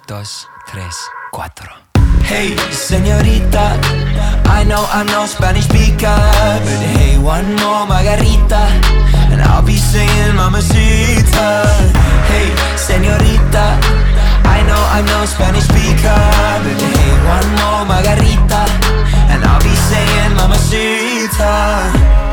dos, tres, cuatro. Hey, señorita, I know I'm no Spanish speaker, but hey, one more margarita, and I'll be singing Mamacita. Hey, señorita, I know I'm no Spanish speaker, but hey, one more margarita, and I'll be singing Mamacita.